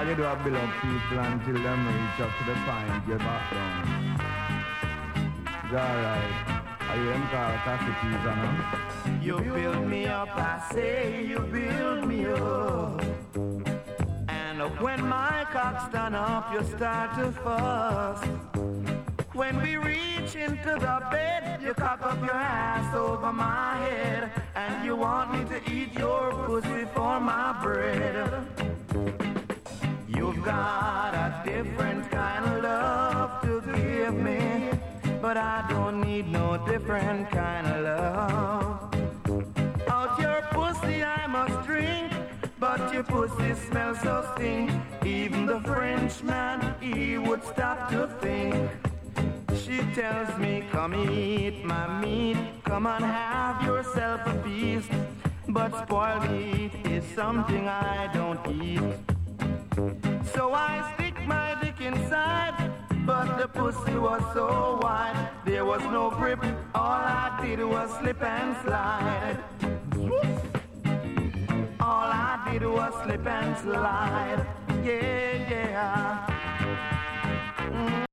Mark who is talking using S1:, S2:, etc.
S1: All you do is build up people until them reach up to the point, get back down. It's alright. Are you them called Cassities, no?
S2: You build me up, I say you build me up. And when my cock stand up, you start to fuss. When we reach into the bed, you cock up your ass over my head, and you want me to eat your pussy for my bread. You've got a different kind of love to give me, but I don't need no different kind of love. Out your pussy I must drink, but your pussy smells so stink. Even the Frenchman, he would stop to think. She tells me, come eat my meat, come and have yourself a feast. But spoiled meat is something I don't eat. So I stick my dick inside, but the pussy was so wide, there was no grip, all I did was slip and slide. All I did was slip and slide. Yeah, yeah.